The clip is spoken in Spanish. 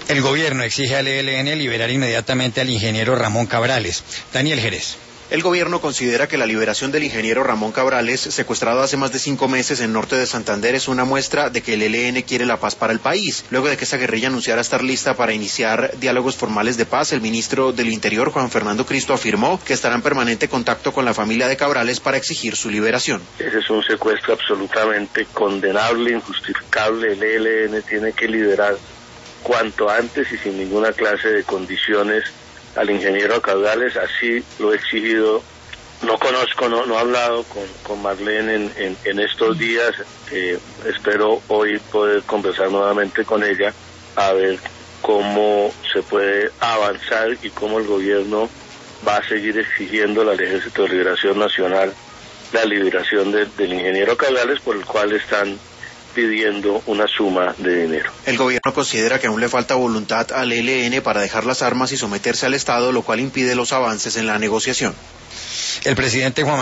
El gobierno exige al ELN liberar inmediatamente al ingeniero Ramón Cabrales. Daniel Jerez. El gobierno considera que la liberación del ingeniero Ramón Cabrales, secuestrado hace más de 5 meses en norte de Santander, es una muestra de que el ELN quiere la paz para el país. Luego de que esa guerrilla anunciara estar lista para iniciar diálogos formales de paz, el ministro del Interior, Juan Fernando Cristo, afirmó que estará en permanente contacto con la familia de Cabrales para exigir su liberación. Ese es un secuestro absolutamente condenable, injustificable. El ELN tiene que liberar cuanto antes y sin ninguna clase de condiciones al ingeniero Cabrales, así lo he exigido. No conozco, no he hablado con Marlene en estos días, espero hoy poder conversar nuevamente con ella a ver cómo se puede avanzar y cómo el gobierno va a seguir exigiendo al Ejército de Liberación Nacional la liberación del ingeniero Cabrales, por el cual están pidiendo una suma de dinero. El gobierno considera que aún le falta voluntad al ELN para dejar las armas y someterse al Estado, lo cual impide los avances en la negociación. El presidente Juan